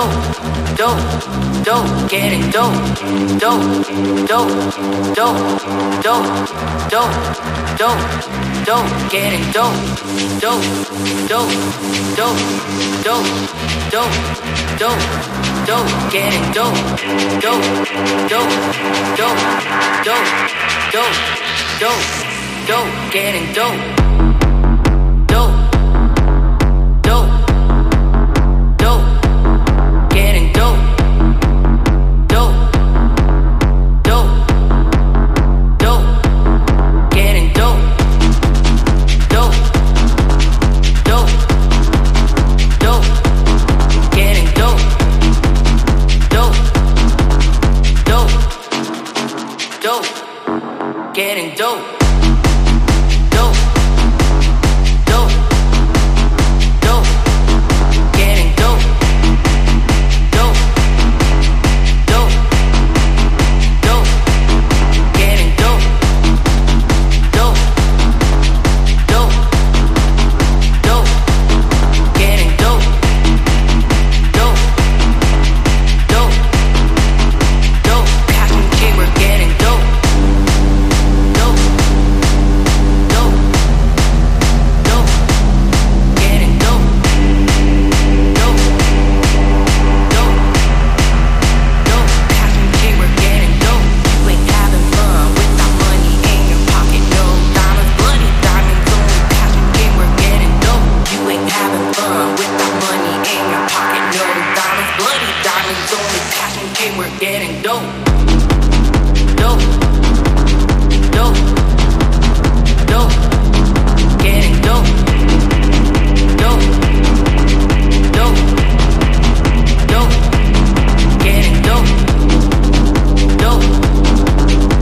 getting dope, dope, dope, dope, dope, dope, dope, dope, getting dope, dope, dope, dope, dope, dope, dope, dope, getting dope, dope, dope, dope, dope, dope, dope, dope, getting dope. Getting dope. Dope. Dope. Dope. Getting dope. Dope. Dope. Dope. Getting dope. Dope. Dope. Dope. Getting dope. Dope. Dope. Dope. Cotton kid, we're getting dope. We're getting dope, dope.